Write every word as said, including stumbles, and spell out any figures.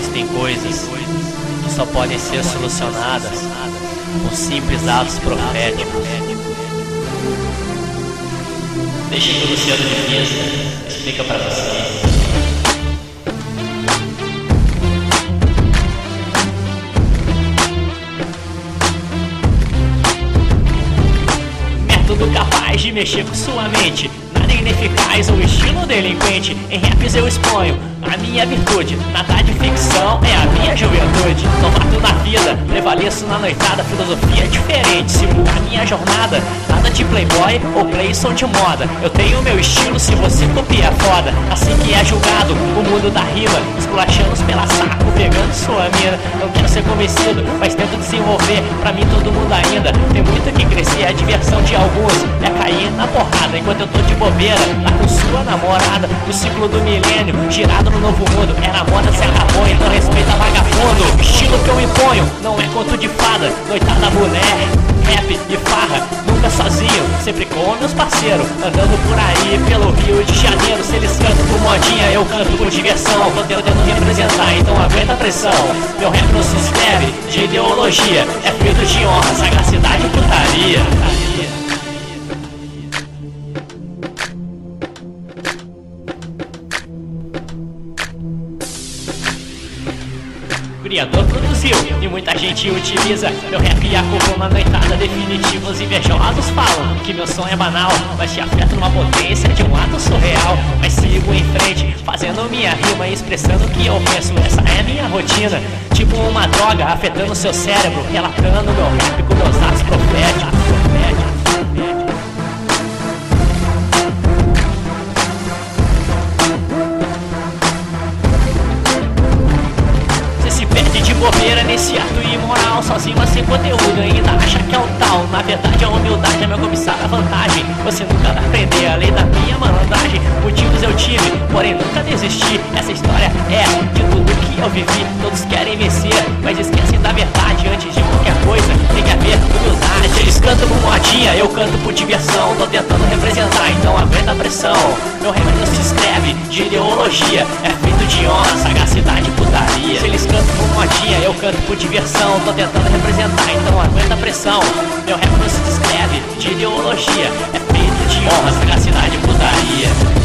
Existem coisas que só podem ser solucionadas com simples atos proféticos. Deixa que o Luciano de Pisa explica pra vocês. Método capaz de mexer com sua mente, nada ineficaz ou estilo delinquente. Em raps eu exponho a minha virtude, nada de ficção é a minha juventude. Novato na vida, prevaleço na noitada, filosofia diferente, sigo a minha jornada. Nada de playboy ou playson de moda, eu tenho meu estilo, se você copia é foda. Assim que é julgado o mundo da rima, esculachando pela saco, pegando sua mina. Não quero ser convencido, mas tento desenvolver, pra mim todo mundo ainda tem muito que crescer. A diversão de alguns é cair na porrada, enquanto eu tô de bobeira lá com sua namorada. No ciclo do milênio, girado no novo mundo, era moda, se acabou, então respeita vagabundo. Estilo que eu imponho, não é conto de fada. Noitada, mulher, rap e farra, nunca sozinho, sempre com meus parceiros, andando por aí pelo Rio de Janeiro. Se eles cantam por modinha, eu canto por diversão. Tô tentando representar, então aguenta a pressão. Meu rap não se escreve de ideologia, é feito de honra, sagacidade e putaria. O criador produziu e muita gente utiliza meu rap e acabou na noitada definitiva. Os invejosos falam que meu som é banal, mas te afeta numa potência de um ato surreal. Mas sigo em frente, fazendo minha rima e expressando o que eu penso. Essa é minha rotina, tipo uma droga afetando seu cérebro, relatando meu rap com meus atos proféticos. Bobeira nesse ato imoral, sozinho mas sem conteúdo, ainda acha que é o tal. Na verdade a humildade é meu cobiçada vantagem. Você nunca vai aprender a lei da minha malandragem. Motivos eu tive, porém nunca desisti. Essa história é de tudo que eu vivi. Todos querem vencer, mas esquecem da verdade. Antes de qualquer coisa tem que haver humildade. Eles cantam por modinha, eu canto por diversão. Tô tentando representar, então aguenta a pressão. Meu rap não se escreve de ideologia, é feito de honra, sagacidade e putaria. Se eles cantam por modinha, eu canto por diversão. Tô tentando representar, então aguenta a pressão. Meu rap não se descreve de ideologia, é feito de honra, sagacidade e putaria.